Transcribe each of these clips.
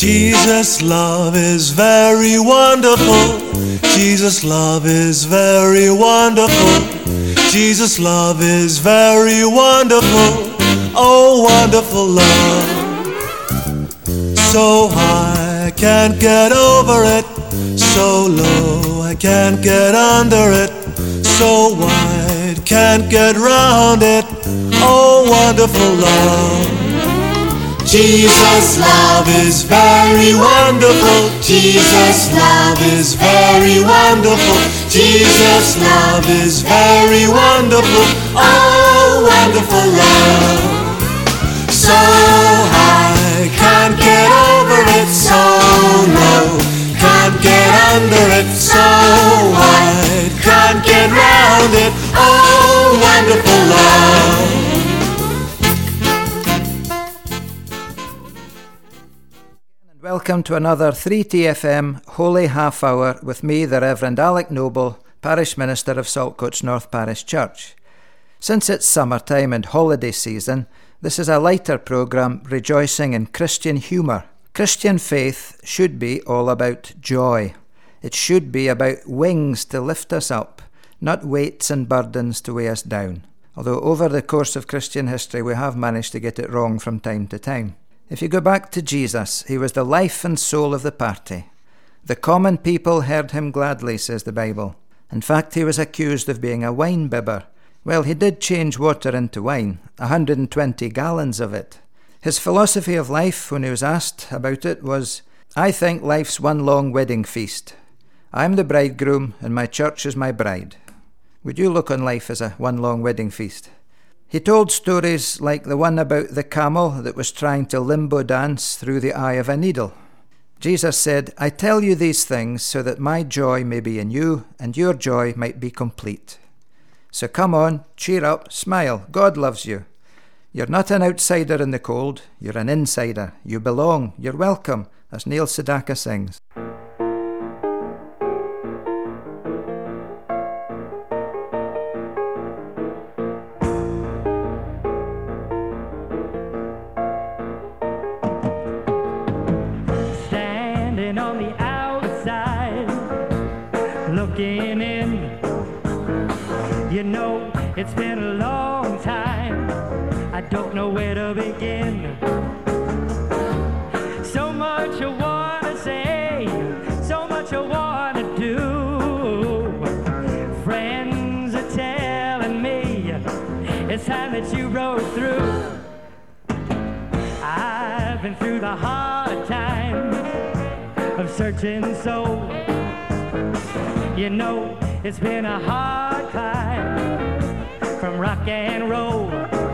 Jesus' love is very wonderful. Jesus' love is very wonderful. Jesus' love is very wonderful. Oh, wonderful love. So high, I can't get over it. So low, I can't get under it. So wide, can't get round it. Oh, wonderful love. Jesus' love is very wonderful. Jesus' love is very wonderful. Jesus' love is very wonderful. Oh, wonderful love. So high, can't get over it. So low, can't get under it. So wide, can't get round it. Oh, wonderful love. Welcome to another 3TFM Holy Half Hour with me, the Reverend Alec Noble, Parish Minister of Saltcoats North Parish Church. Since it's summertime and holiday season, this is a lighter programme rejoicing in Christian humour. Christian faith should be all about joy. It should be about wings to lift us up, not weights and burdens to weigh us down. Although over the course of Christian history we have managed to get it wrong from time to time. If you go back to Jesus, he was the life and soul of the party. The common people heard him gladly, says the Bible. In fact, he was accused of being a wine bibber. Well, he did change water into wine, 120 gallons of it. His philosophy of life, when he was asked about it, was, "I think life's one long wedding feast. I'm the bridegroom and my church is my bride." Would you look on life as a one long wedding feast? He told stories like the one about the camel that was trying to limbo dance through the eye of a needle. Jesus said, "I tell you these things so that my joy may be in you and your joy might be complete. So come on, cheer up, smile, God loves you. You're not an outsider in the cold, you're an insider. You belong, you're welcome," as Neil Sedaka sings. Looking in, you know, it's been a long time. I don't know where to begin. So much I want to say, so much I want to do. Friends are telling me it's time that you rode through. I've been through the hard times of searching soul. You know, it's been a hard climb from rock and roll.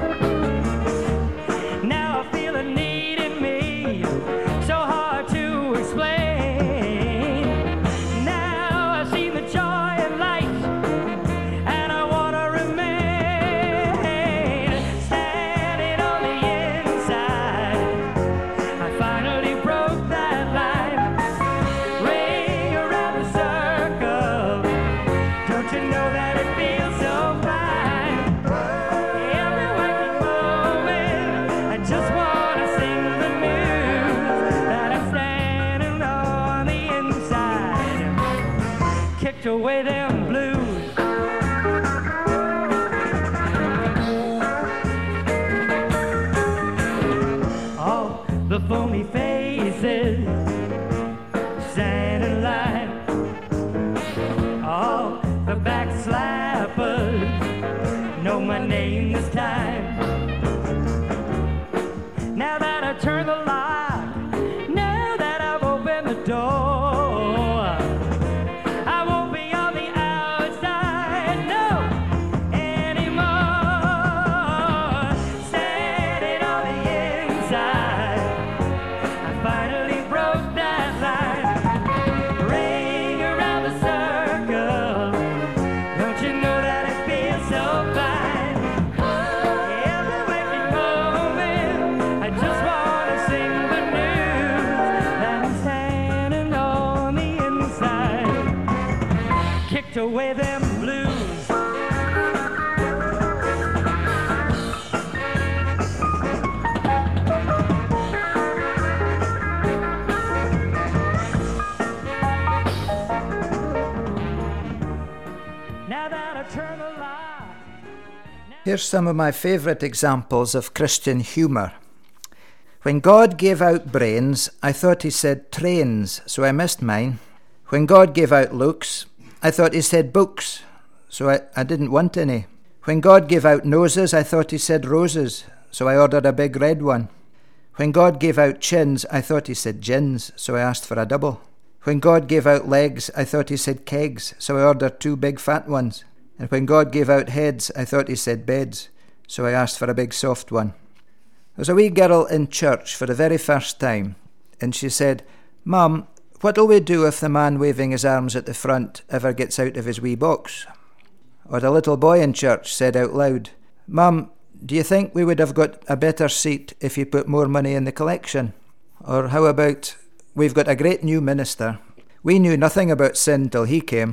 Now I feel a need in me, so hard to explain. Now I see the joy and light, and I want to remain. Standing on the inside, I finally broke that line. Ring around the circle. Don't you know that it feels so fine? Every waking moment, I just want to sing the news that I'm standing on the inside. Kicked away them blues. All the phony faces stand in line. All the backslappers know my name this time. Now that I turn the lock, now that I've opened the door, I won't be on the outside, no, anymore. Standing on the inside, I finally broke that line. Ring around the circle. Don't you know that it feels so fine? Every waking moment, I just want to sing the news that I'm standing on the inside. Kicked away them blues. Here's some of my favourite examples of Christian humour. When God gave out brains, I thought he said trains, so I missed mine. When God gave out looks, I thought he said books, so I didn't want any. When God gave out noses, I thought he said roses, so I ordered a big red one. When God gave out chins, I thought he said gins, so I asked for a double. When God gave out legs, I thought he said kegs, so I ordered 2 big fat ones. And when God gave out heads, I thought he said beds, so I asked for a big soft one. There was a wee girl in church for the very first time, and she said, "Mum, what'll we do if the man waving his arms at the front ever gets out of his wee box?" Or the little boy in church said out loud, "Mum, do you think we would have got a better seat if you put more money in the collection?" Or how about, "We've got a great new minister. We knew nothing about sin till he came."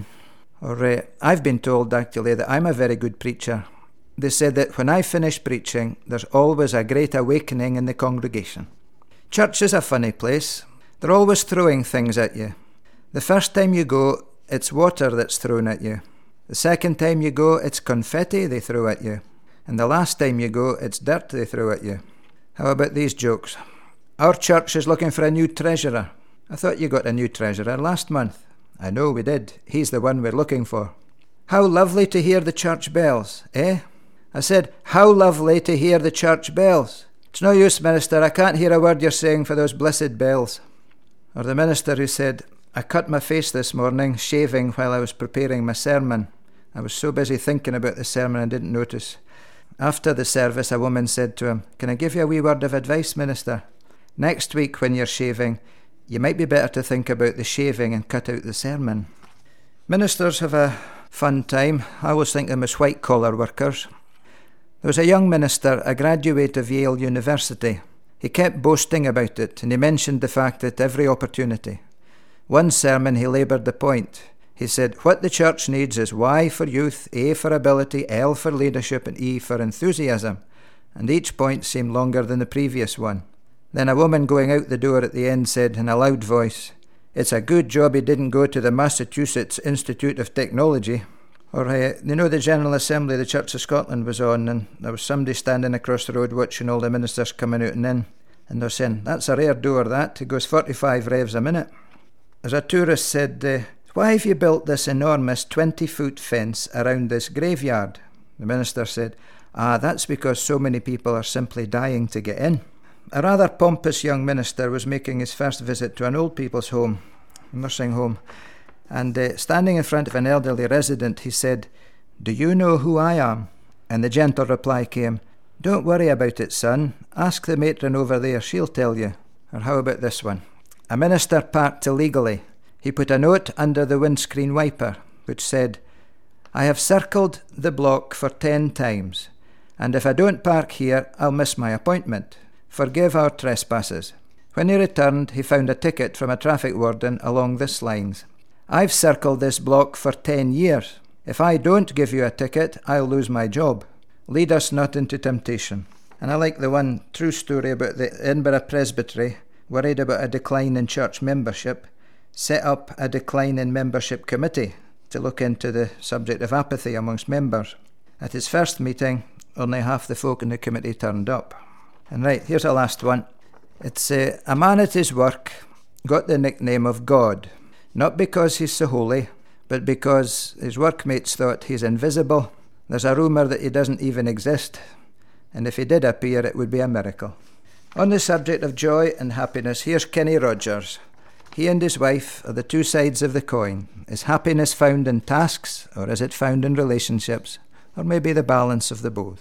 Or I've been told actually that I'm a very good preacher. They said that when I finish preaching, there's always a great awakening in the congregation. Church is a funny place. They're always throwing things at you. The first time you go, it's water that's thrown at you. The second time you go, it's confetti they throw at you. And the last time you go, it's dirt they throw at you. How about these jokes? "Our church is looking for a new treasurer." "I thought you got a new treasurer last month." "I know we did. He's the one we're looking for." "How lovely to hear the church bells, eh?" I said, "How lovely to hear the church bells." "It's no use, minister, I can't hear a word you're saying for those blessed bells." Or the minister who said, "I cut my face this morning, shaving while I was preparing my sermon. I was so busy thinking about the sermon I didn't notice." After the service, a woman said to him, "Can I give you a wee word of advice, minister? Next week when you're shaving, you might be better to think about the shaving and cut out the sermon." Ministers have a fun time. I always think of them as white-collar workers. There was a young minister, a graduate of Yale University. He kept boasting about it, and he mentioned the fact at every opportunity. One sermon he laboured the point. He said, "What the church needs is Y for youth, A for ability, L for leadership, and E for enthusiasm." And each point seemed longer than the previous one. Then a woman going out the door at the end said in a loud voice, "It's a good job he didn't go to the Massachusetts Institute of Technology." Or, the General Assembly of the Church of Scotland was on, and there was somebody standing across the road watching all the ministers coming out and in. And they're saying, "That's a rare door, that. It goes 45 revs a minute." As a tourist said, "Why have you built this enormous 20-foot fence around this graveyard?" The minister said, "That's because so many people are simply dying to get in." A rather pompous young minister was making his first visit to an old people's home, a nursing home, and standing in front of an elderly resident, he said, "Do you know who I am?" And the gentle reply came, "Don't worry about it, son. Ask the matron over there, she'll tell you." Or how about this one? A minister parked illegally. He put a note under the windscreen wiper, which said, "I have circled the block for 10 times, and if I don't park here, I'll miss my appointment. Forgive our trespasses." When he returned, he found a ticket from a traffic warden along this lines: "I've circled this block for 10 years. If I don't give you a ticket, I'll lose my job. Lead us not into temptation." And I like the one true story about the Edinburgh Presbytery, worried about a decline in church membership, set up a decline in membership committee to look into the subject of apathy amongst members. At his first meeting, only half the folk in the committee turned up. And right, here's a last one. It's a man at his work got the nickname of God, not because he's so holy, but because his workmates thought he's invisible. There's a rumour that he doesn't even exist, and if he did appear, it would be a miracle. On the subject of joy and happiness, here's Kenny Rogers. He and his wife are the two sides of the coin. Is happiness found in tasks, or is it found in relationships, or maybe the balance of the both?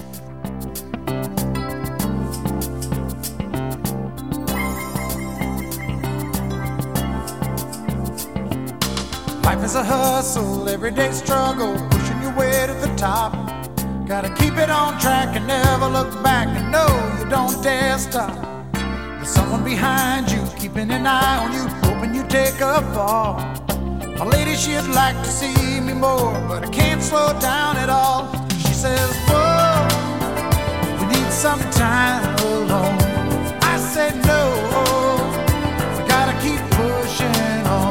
Life is a hustle, everyday struggle, pushing your way to the top. Gotta keep it on track and never look back, and no, you don't dare stop. There's someone behind you, keeping an eye on you, hoping you take a fall. My lady, she'd like to see me more, but I can't slow down at all. She says, whoa, we need some time alone. I said no, we gotta keep pushing on.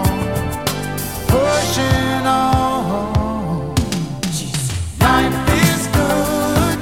Pushing on. Life is good,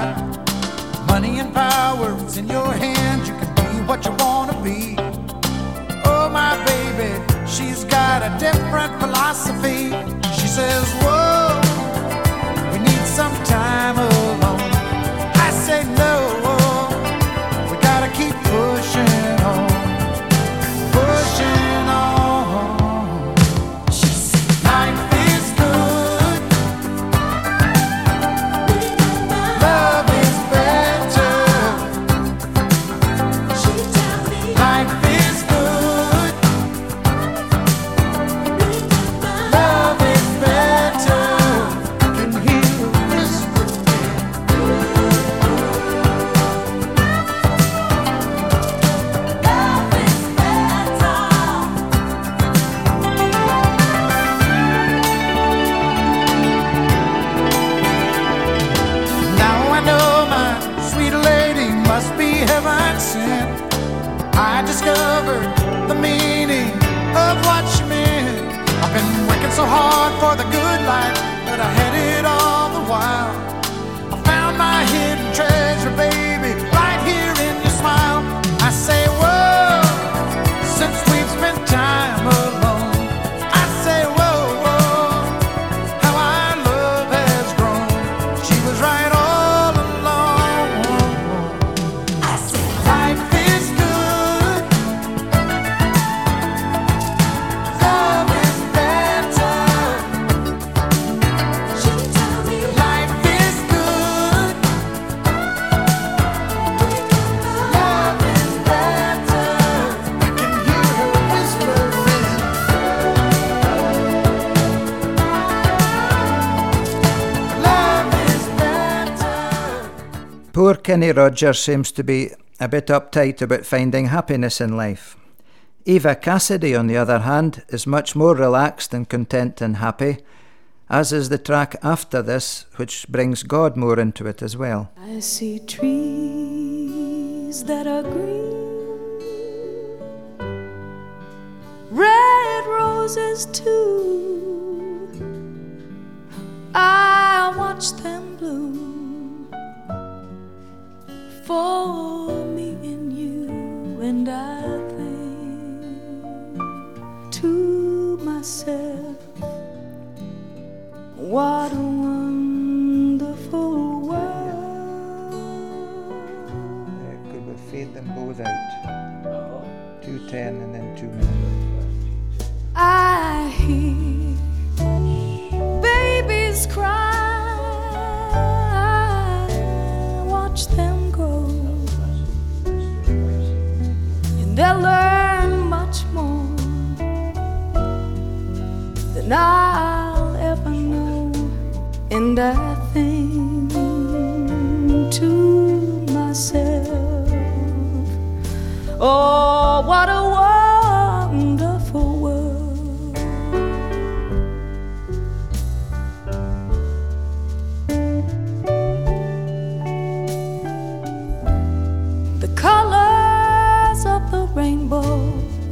time. Money and power is in your hands. You can be what you want to be. Oh, my baby, she's got a different philosophy. She says, whoa, we need some time alone. I say no, we gotta keep pushing on, pushing on. She said, life is good, love is better. Life is good, love is better. I can hear a whisper. Love is better. Now I know my sweet lady must be heaven sent. I discovered the meaning of what she meant. I've been working so hard for the good life, but I had it all the while. I found my hidden treasure, baby, right here in your smile. I say, whoa, since we've spent time alone. I say, whoa, whoa, how our love has grown. She was right all along. I said, life is good, love is better. She told me life is good, love is better. I can hear her whispering. Love is better. Poor Kenny Rogers seems to be a bit uptight about finding happiness in life. Eva Cassidy, on the other hand, is much more relaxed and content and happy, as is the track after this, which brings God more into it as well. I see trees that are green, red roses too. I watch them bloom for me and you, and I think to myself, what a wonderful world. Could we fade them both out? 2:10 and then 2 minutes. I hear babies cry, I watch them grow, and they'll learn much more than I'll ever know. And I think to myself, oh, what a wonderful world. The colors of the rainbow,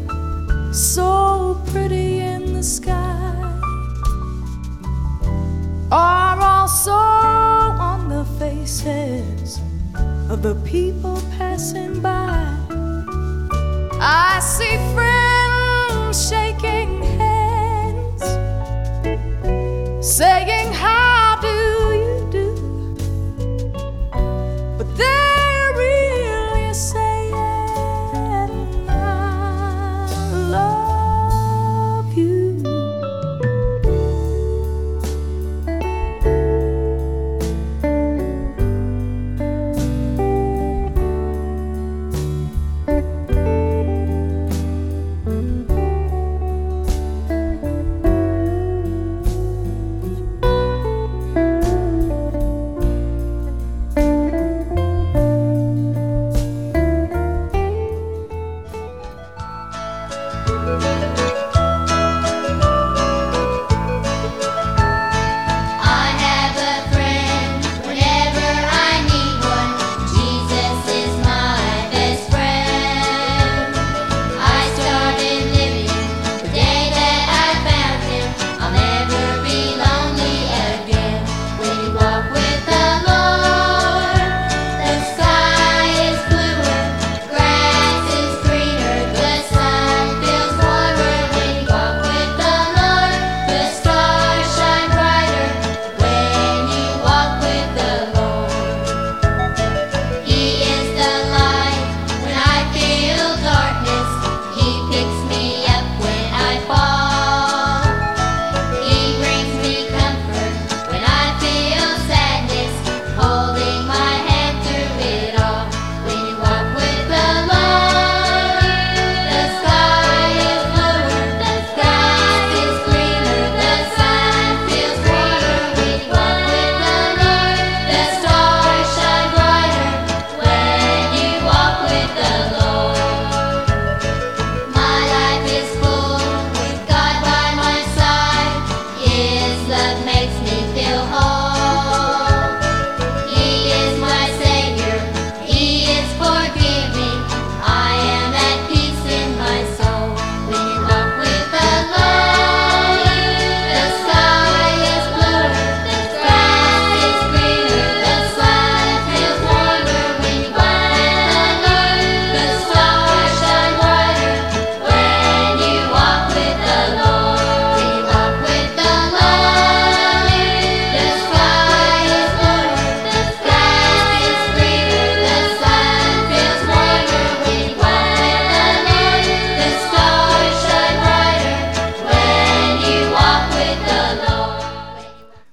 so pretty in the sky, are also on the faces of the people passing by. I see friends shaking hands, saying, how do you do? But they're really saying, I love you.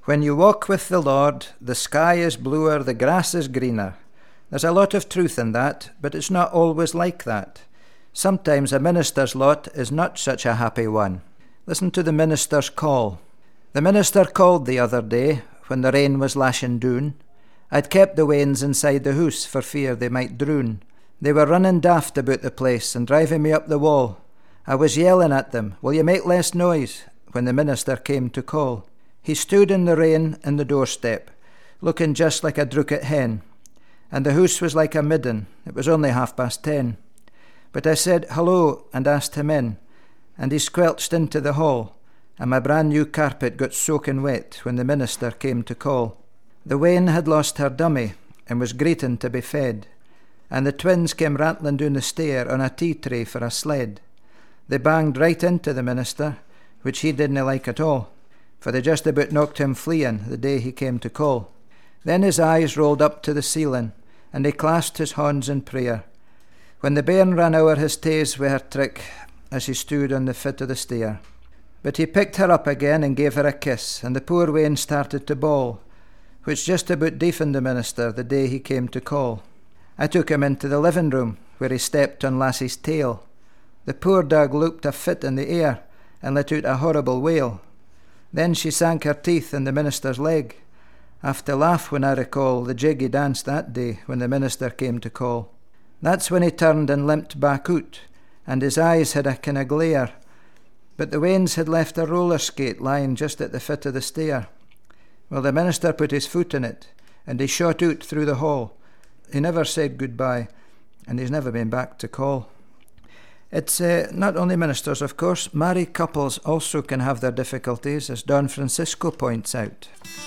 When you walk with the Lord, the sky is bluer, the grass is greener. There's a lot of truth in that, but it's not always like that. Sometimes a minister's lot is not such a happy one. Listen to the minister's call. The minister called the other day, when the rain was lashing doon. I'd kept the wains inside the hoose for fear they might droon. They were running daft about the place and driving me up the wall. I was yelling at them, will you make less noise, when the minister came to call. He stood in the rain in the doorstep, looking just like a drookit hen, and the hoose was like a midden. It was only 10:30. But I said hello and asked him in, and he squelched into the hall, and my brand new carpet got soaking wet when the minister came to call. The wean had lost her dummy and was greeting to be fed, and the twins came rattling down the stair on a tea tray for a sled. They banged right into the minister, which he didn't like at all, for they just about knocked him fleeing the day he came to call. Then his eyes rolled up to the ceiling, and he clasped his hands in prayer, when the bairn ran o'er his taes wi' her trick as he stood on the foot of the stair. But he picked her up again and gave her a kiss, and the poor wean started to bawl, which just about deafened the minister the day he came to call. I took him into the living room, where he stepped on Lassie's tail. The poor dog looped a fit in the air and let out a horrible wail. Then she sank her teeth in the minister's leg. I have to laugh when I recall the jig he danced that day when the minister came to call. That's when he turned and limped back out, and his eyes had a kind of glare. But the wains had left a roller skate lying just at the foot of the stair. Well, the minister put his foot in it, and he shot out through the hall. He never said goodbye, and he's never been back to call. It's not only ministers, of course. Married couples also can have their difficulties, as Don Francisco points out.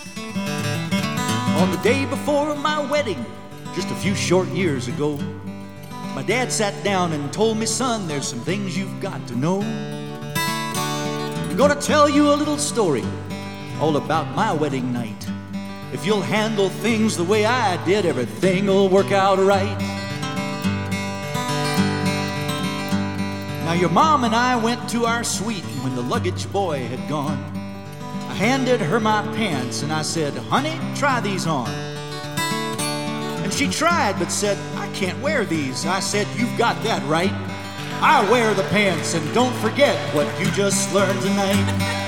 On the day before my wedding, just a few short years ago, my dad sat down and told me, son, there's some things you've got to know. I'm gonna tell you a little story all about my wedding night. If you'll handle things the way I did, everything'll work out right. Now your mom and I went to our suite when the luggage boy had gone. I handed her my pants and I said, honey, try these on. And she tried but said, I can't wear these. I said, you've got that right. I wear the pants, and don't forget what you just learned tonight.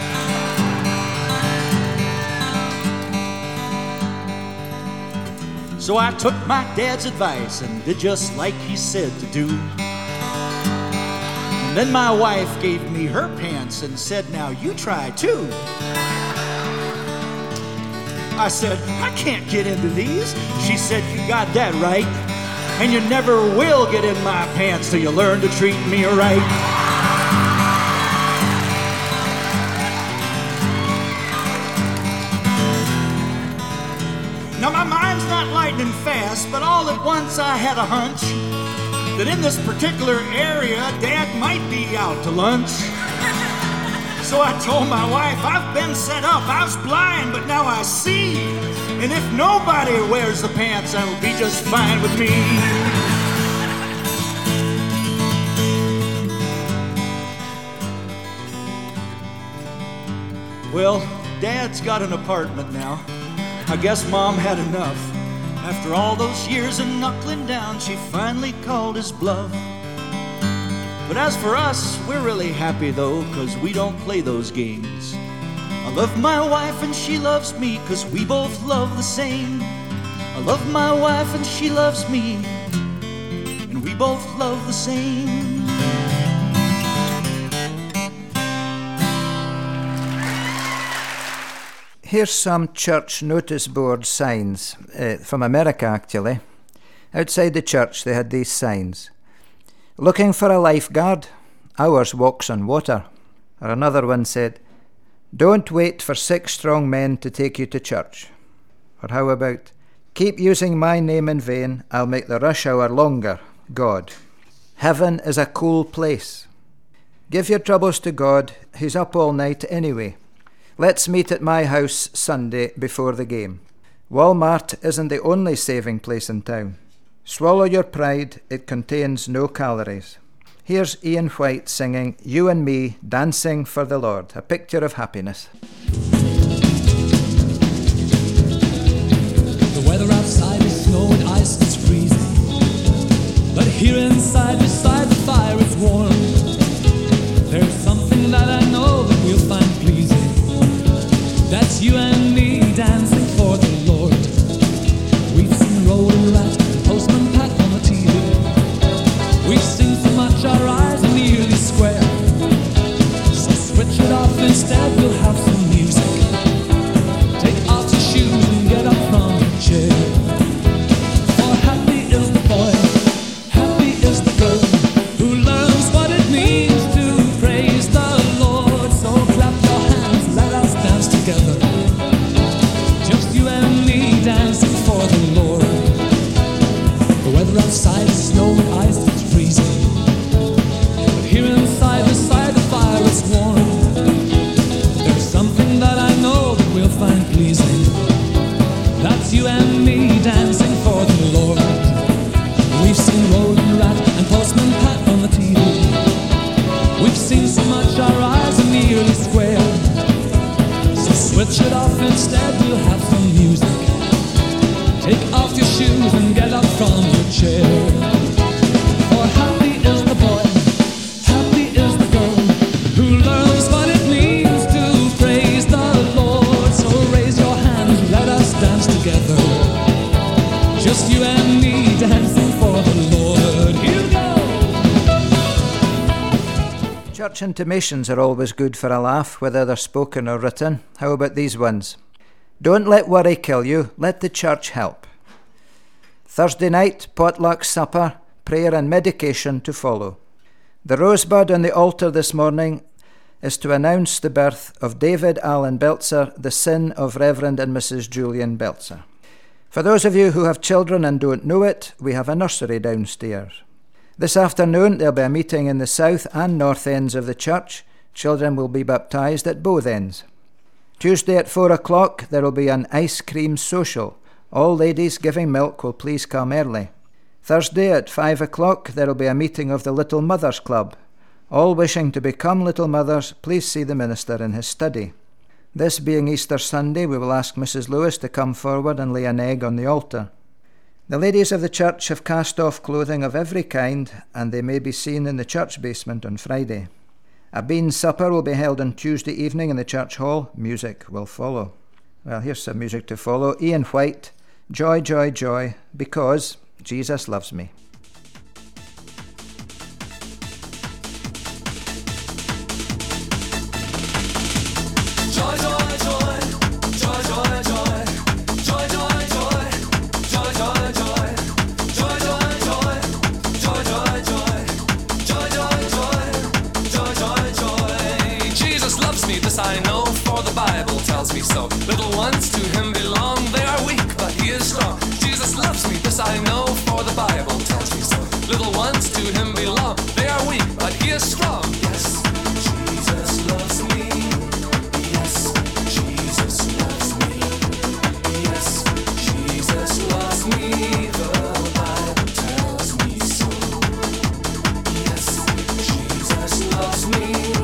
So I took my dad's advice and did just like he said to do. And then my wife gave me her pants and said, now you try too. I said, I can't get into these. She said, you got that right. And you never will get in my pants till you learn to treat me right. Now my mind's not lightning fast, but all at once I had a hunch that in this particular area, Dad might be out to lunch. So I told my wife, I've been set up, I was blind, but now I see. And if nobody wears the pants, that'll be just fine with me. Well, Dad's got an apartment now. I guess Mom had enough. After all those years of knuckling down, she finally called his bluff. But as for us, we're really happy though, 'cause we don't play those games. I love my wife and she loves me, 'cause we both love the same. I love my wife and she loves me, and we both love the same. Here's some church notice board signs, from America actually. Outside the church they had these signs. Looking for a lifeguard? Ours walks on water. Or another one said, don't wait for 6 strong men to take you to church. Or how about, keep using my name in vain, I'll make the rush hour longer, God. Heaven is a cool place. Give your troubles to God, he's up all night anyway. Let's meet at my house Sunday before the game. Walmart isn't the only saving place in town. Swallow your pride, it contains no calories. Here's Ian White singing You and Me Dancing for the Lord, a picture of happiness. here inside, beside the fire, it's warm. There's something that I know that we'll find pleasing. That's you and me dancing for the Lord. We've seen Rolling Rat and Postman Pat on the TV. We've seen so much our eyes are nearly square. So switch it off instead, we'll have some music. Take off your shoes and get up from your chair. For happy is the boy, happy is the girl, who learns what it means to praise the Lord. So clap your hands, let us dance together. Just you and me dancing for the Lord. The weather outside is snow and ice, it's freezing. But here inside, beside the fire, it's warm. There's something that I know that we'll find pleasing. That's you and me dancing for the Lord. We've seen Rolling Rat and Postman Pat on the TV. We've seen so much our eyes are nearly square. So switch it off instead, we'll have some music. Take off your shoes and get up from your chair. For happy is the boy, happy is the girl, who learns what it means to praise the Lord. So raise your hands, let us dance together. Just you and me dancing for the Lord. Here we go! Church intimations are always good for a laugh, whether they're spoken or written. How about these ones? Don't let worry kill you, let the church help. Thursday night, potluck supper, prayer and medication to follow. The rosebud on the altar this morning is to announce the birth of David Allen Belzer, the son of Reverend and Mrs. Julian Belzer. For those of you who have children and don't know it, we have a nursery downstairs. This afternoon there'll be a meeting in the south and north ends of the church. Children will be baptised at both ends. Tuesday at 4 o'clock there will be an ice cream social. All ladies giving milk will please come early. Thursday at 5 o'clock there will be a meeting of the Little Mothers Club. All wishing to become Little Mothers, please see the minister in his study. This being Easter Sunday, we will ask Mrs. Lewis to come forward and lay an egg on the altar. The ladies of the church have cast off clothing of every kind, and they may be seen in the church basement on Friday. A bean supper will be held on Tuesday evening in the church hall. Music will follow. Well, here's some music to follow. Ian White, Joy, Joy, Joy, because Jesus loves me. I know, for the Bible tells me so. Little ones to him belong, they are weak, but he is strong. Jesus loves me, this I know, for the Bible tells me so. Little ones to him belong, they are weak, but he is strong. Yes, Jesus loves me. Yes, Jesus loves me. Yes, Jesus loves me. The Bible tells me so. Yes, Jesus loves me.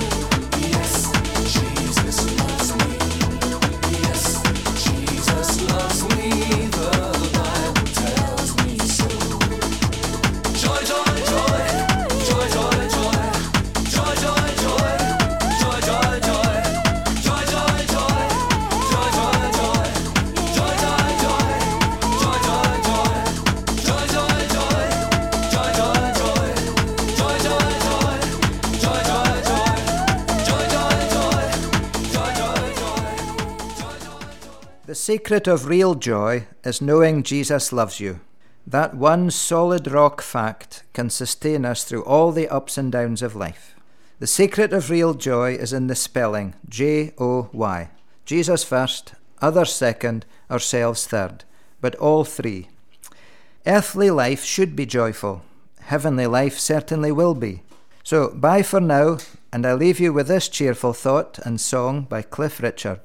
The secret of real joy is knowing Jesus loves you. That one solid rock fact can sustain us through all the ups and downs of life. The secret of real joy is in the spelling, J-O-Y. Jesus first, others second, ourselves third, but all three. Earthly life should be joyful. Heavenly life certainly will be. So bye for now, and I leave you with this cheerful thought and song by Cliff Richard.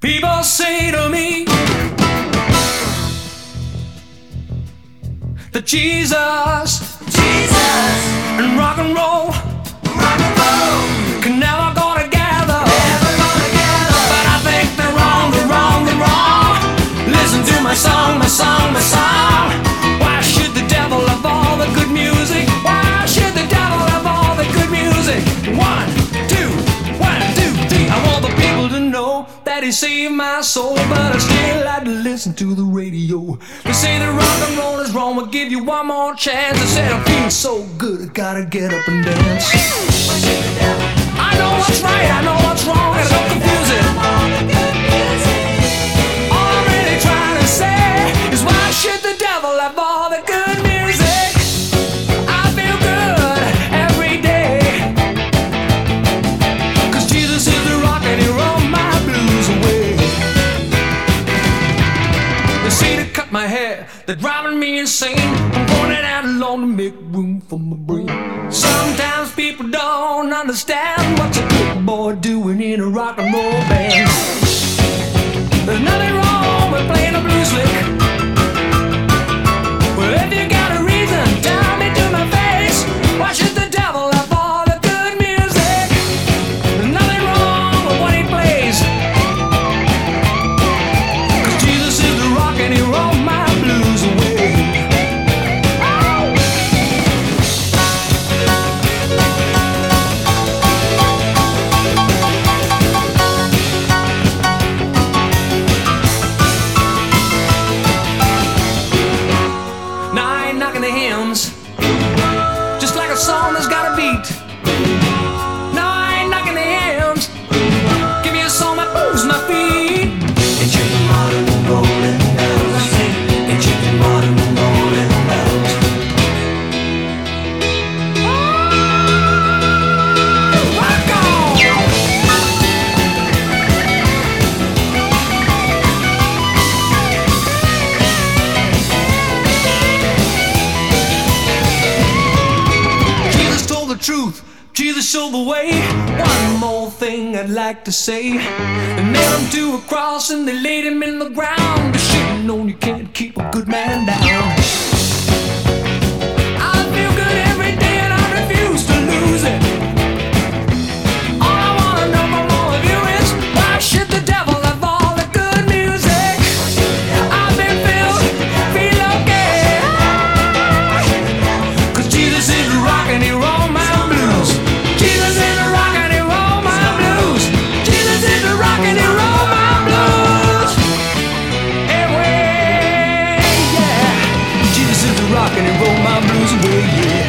People say to me that Jesus and rock and roll can never go together. But I think they're wrong. Listen to my song. Why should the devil have all the good music? Why should the devil have all the good music? 1, 2, 1, 2, 3. I want the people to know that he saved my soul, but I still like to listen to the radio. They say that rock and roll is wrong, we'll give you one more chance. I said I'm feeling so good, I gotta get up and dance. I know what's right, I know what's wrong, and I don't confuse it. All I'm really trying to say is why should the devil have all the good music? I feel good every day, 'cause Jesus is the rock and he rolled my blues away. They say to cut my hair, they're driving me insane. I'm going it out alone to make room for my brain. Sometimes people don't understand what's a good boy doing in a rock and roll band. There's nothing wrong with playing a blues lick. Well, if you got a reason, tell me to my face. Why should the devil have all the good music? There's nothing wrong with what he plays, 'cause Jesus is the rock and he rolled my blues away. Just like a song that's got a beat. No, I ain't knocking the hymns. Give me a song that moves my feet. It's your modern rolling bells. It's your modern rolling bells. Rock on! Truth, Jesus showed the way. One more thing I'd like to say. They nailed him to a cross and they laid him in the ground. They should've known you can't keep a good man down. I feel good every day and I refuse to lose it. All I wanna know from all of you is why should the devil have all the good music? I've been feel okay, 'cause Jesus is the rock and he rolled my blues. Jesus is the rock and he rolled my blues. Jesus is the rock and he rolled my blues. Hey, way, yeah. Jesus is the rock and he rolled my blues away, yeah.